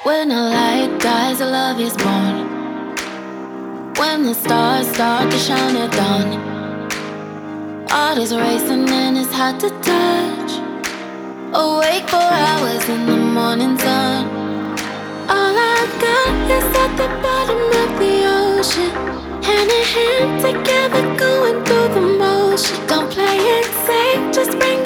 When a light dies, a love is born. When the stars start to shine at dawn, heart is racing and it's hard to touch. Awake for hours in the morning sun. All I got is at the bottom of the ocean. Hand in hand together, going through the motion. Don't play it safe, just bring